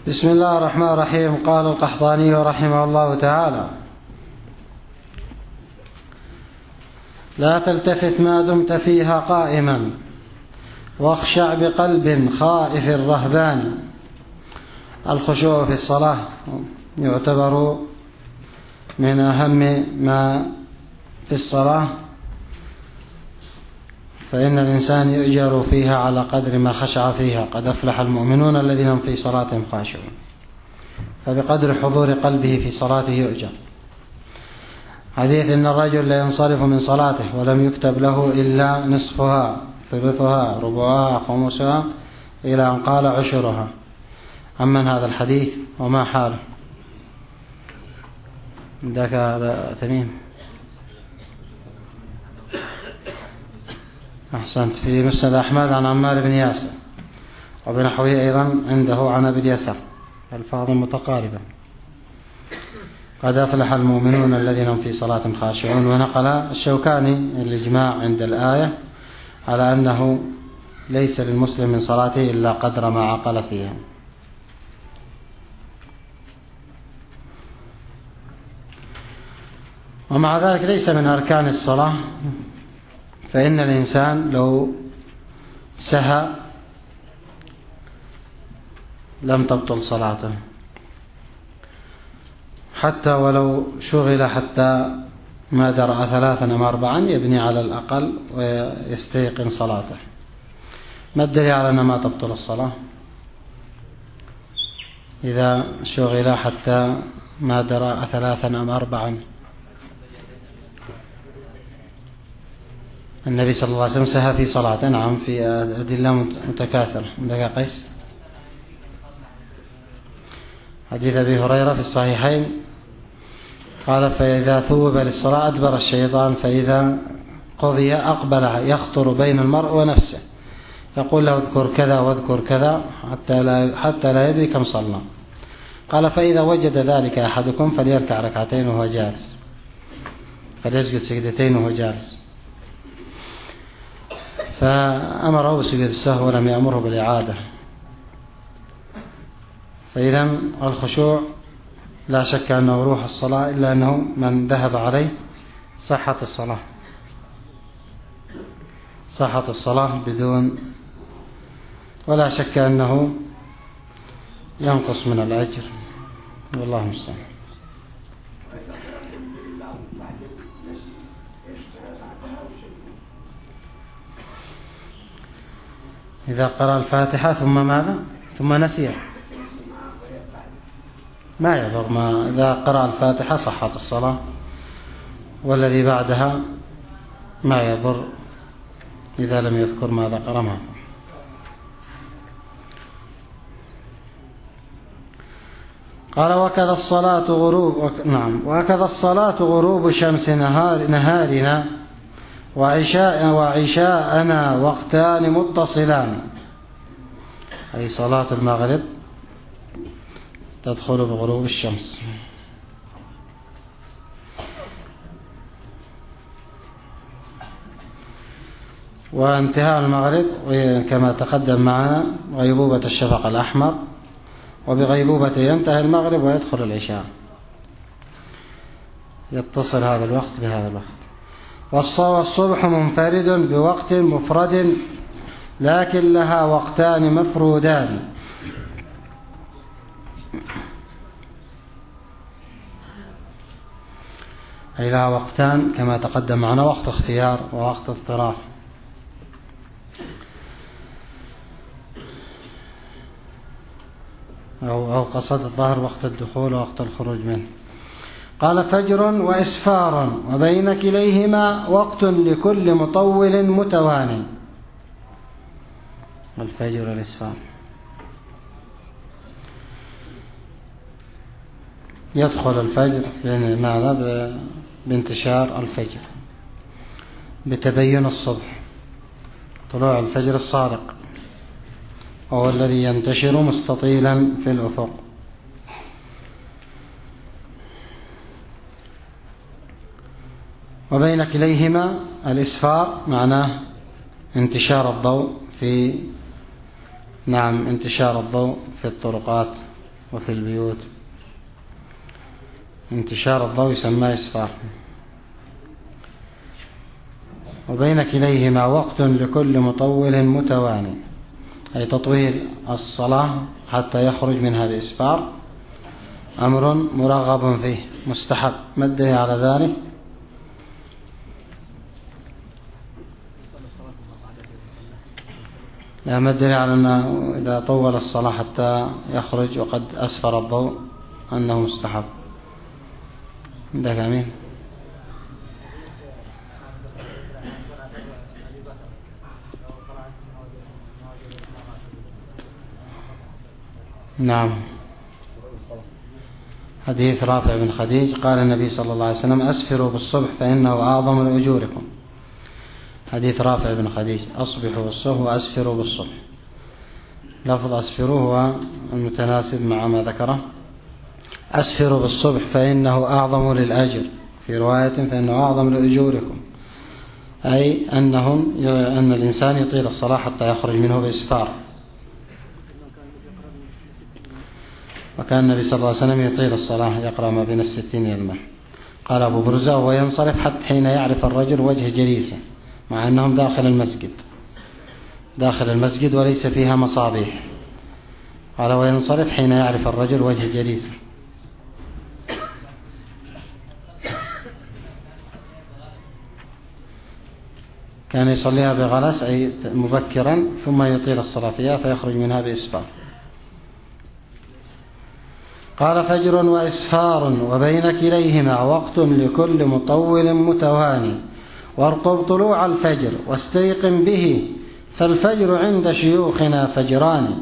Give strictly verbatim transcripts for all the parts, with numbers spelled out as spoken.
بسم الله الرحمن الرحيم. قال القحطاني رحمه الله تعالى: لا تلتفت ما دمت فيها قائما، واخشع بقلب خائف رهبان. الخشوع في الصلاة يعتبر من أهم ما في الصلاة، فإن الإنسان يؤجر فيها على قدر ما خشع فيها. قد أفلح المؤمنون الذين هم في صلاتهم خاشعون. فبقدر حضور قلبه في صلاته يؤجر. حديث: إن الرجل لا ينصرف من صلاته ولم يكتب له إلا نصفها، ثلثها، ربعها، خمسها، إلى أن قال عشرها. أمن هذا الحديث وما حاله؟ ذاك هذا تميم. أحسنت. في مسند أحمد عن عمار بن ياسر، وبنحوه أيضا عنده عن أبي اليسار، الفاظ متقاربة. قد أفلح المؤمنون الذين هم في صلاة خاشعون. ونقل الشوكاني الإجماع عند الآية على أنه ليس للمسلم من صلاته إلا قدر ما عقل فيها. ومع ذلك ليس من أركان الصلاة، فإن الإنسان لو سهى لم تبطل صلاته، حتى ولو شغل حتى ما درأ ثلاثا أم أربعا يبني على الأقل ويستيقن صلاته. ما الدليل على أن ما تبطل الصلاة؟ إذا شغل حتى ما درأ ثلاثا أم أربعا. النبي صلى الله عليه وسلم سهى في صلاة. نعم، في أدلة متكاثرة. عندك قيس؟ حديث أبي هريرة في الصحيحين قال: فإذا ثوب للصلاة أدبر الشيطان، فإذا قضي أقبل يخطر بين المرء ونفسه، يقول له اذكر كذا واذكر كذا حتى لا, حتى لا يدري كم صلى. قال: فإذا وجد ذلك أحدكم فليركع ركعتين وهو جالس، فليسجد سجدتين وهو جالس. فأمره بسجود السهو ولم يأمره بالإعادة. فإذا الخشوع لا شك أنه روح الصلاة، إلا أنه من ذهب عليه صحة الصلاة صحة الصلاة بدون، ولا شك أنه ينقص من الأجر، والله المستعان. إذا قرأ الفاتحة ثم ماذا؟ ثم نسي ما يضر. ما إذا قرأ الفاتحة صحت الصلاة، والذي بعدها ما يضر إذا لم يذكر ماذا قرأ معه. قال: وكذا الصلاة غروب نعم وكذا الصلاة غروب شمس نهار نهارنا وعشاء وعشاءنا وقتان متصلان. أي صلاة المغرب تدخل بغروب الشمس. وانتهاء المغرب كما تقدم معنا غيبوبة الشفق الأحمر، وبغيبوبة ينتهي المغرب ويدخل العشاء، يتصل هذا الوقت بهذا الوقت. والصبح منفرد بوقت مفرد، لكن لها وقتان مفرودان. أي لها وقتان كما تقدم معنا: وقت اختيار ووقت اضطرار. أو, أو قصد الظهر وقت الدخول ووقت الخروج منه. قال: فجر وإسفار، وبين كليهما وقت لكل مطول متواني. الفجر والإسفار يدخل الفجر ماذا؟ بانتشار الفجر، بتبين الصبح، طلوع الفجر الصادق، وهو الذي ينتشر مستطيلا في الأفق. وبين كليهما الإسفار معناه انتشار الضوء في نعم انتشار الضوء في الطرقات وفي البيوت. انتشار الضوء يسمى إسفار. وبين كليهما وقت لكل مطول متواني، أي تطويل الصلاة حتى يخرج منها بإسفار أمر مرغب فيه مستحب. ما الدليل على ذلك؟ لا، ما الدليل على أنه إذا طول الصلاة حتى يخرج وقد أسفر الضوء أنه مستحب؟ ده كامل. نعم. حديث رافع بن خديج قال النبي صلى الله عليه وسلم: أسفروا بالصبح فإنه أعظم لأجوركم. حديث رافع بن خديج: أصبحوا بالصبح وأسفروا بالصبح. لفظ أسفروا هو المتناسب مع ما ذكره. أسفروا بالصبح فإنه أعظم للأجر، في رواية فإنه أعظم لأجوركم، أي أنهم أن الإنسان يطيل الصلاة حتى يخرج منه بإسفار. وكان النبي صلى الله عليه وسلم يطيل الصلاة، يقرأ ما بين الستين يلمح. قال أبو برزة: وينصرف حتى حين يعرف الرجل وجه جليسه، مع أنهم داخل المسجد داخل المسجد وليس فيها مصابيح. قال: وينصرف حين يعرف الرجل وجه جليسه. كان يصليها بغلس، أي مبكرا، ثم يطيل الصلاة فيها فيخرج منها بإسفار. قال: فجر وإسفار وبين كليهما وقت لكل مطول متواني، وارقب طلوع الفجر واستيقن به، فالفجر عند شيوخنا فجران،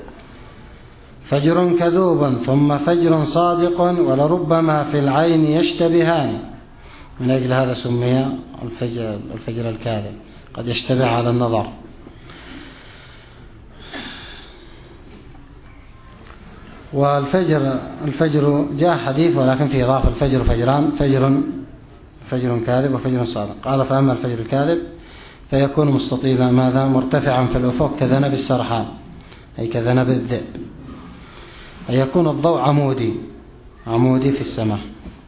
فجر كذوب ثم فجر صادق، ولربما في العين يشتبهان. من أجل هذا سمي الفجر, الفجر الكاذب، قد يشتبه على النظر. والفجر الفجر جاء حديث ولكن في إضافة الفجر فجران: فجر فجر كاذب وفجر صادق. قال: فأما الفجر الكاذب فيكون مستطيلا ماذا مرتفعا في الأفق كذنب السرحان، أي كذنب الذئب، أي يكون الضوء عمودي عمودي في السماء.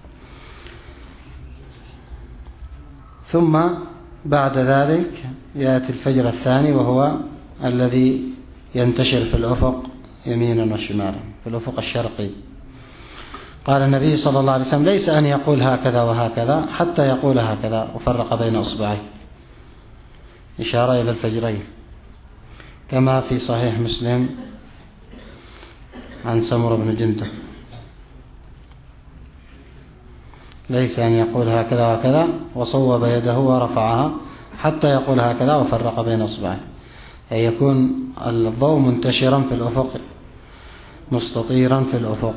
ثم بعد ذلك يأتي الفجر الثاني، وهو الذي ينتشر في الأفق يمينا وشمالا، في الأفق الشرقي. قال النبي صلى الله عليه وسلم: ليس أن يقول هكذا وهكذا حتى يقول هكذا، وفرق بين أصبعيه، إشارة إلى الفجرين، كما في صحيح مسلم عن سمرة بن جندب: ليس أن يقول هكذا وهكذا وصوب يده ورفعها حتى يقول هكذا وفرق بين أصبعيه، أي يكون الضوء منتشرا في الأفق مستطيرا في الأفق.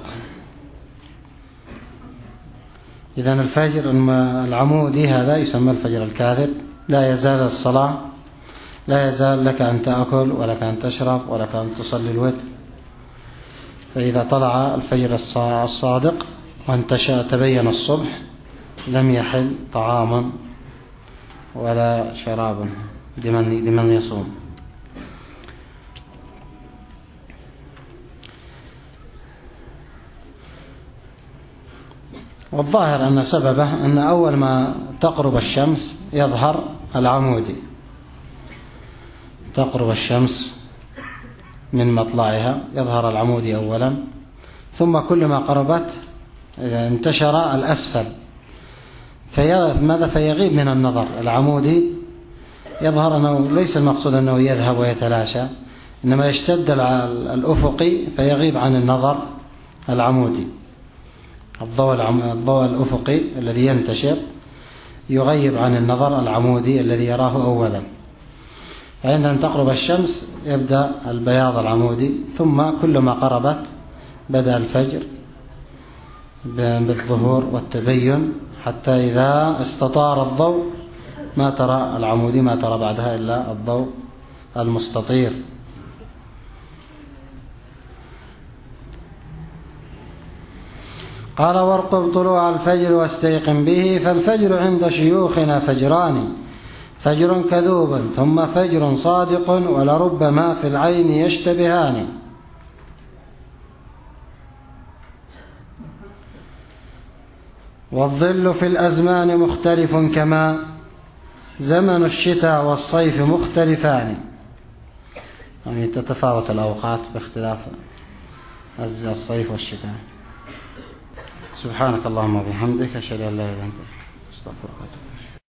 إذن الفجر العمودي هذا يسمى الفجر الكاذب. لا يزال الصلاة، لا يزال لك أن تأكل ولك أن تشرب ولك أن تصلي الوتر. فإذا طلع الفجر الصادق وانتشأ تبين الصبح لم يحل طعاما ولا شرابا لمن لمن يصوم. والظاهر أن سببه أن أول ما تقرب الشمس يظهر العمودي، تقرب الشمس من مطلعها يظهر العمودي أولا، ثم كل ما قربت انتشر الأسفل، فماذا فيغيب من النظر. العمودي يظهر أنه ليس المقصود أنه يذهب ويتلاشى، إنما يشتد الأفقي فيغيب عن النظر العمودي. الضوء الضوء الأفقي الذي ينتشر يغيب عن النظر العمودي الذي يراه أولا. فعندما تقرب الشمس يبدأ البياض العمودي، ثم كلما قربت بدأ الفجر بالظهور والتبين، حتى إذا استطار الضوء ما ترى العمودي، ما ترى بعدها إلا الضوء المستطير. قال: وارقب طلوع الفجر واستيقن به، فالفجر عند شيوخنا فجران، فجر كذوب ثم فجر صادق، ولربما في العين يشتبهان. والظل في الأزمان مختلف كما زمن الشتاء والصيف مختلفان، يعني تتفاوت الأوقات باختلاف الصيف والشتاء. سبحانك اللهم وبحمدك، أشهد أن لا إله إلا أنت، أستغفرك.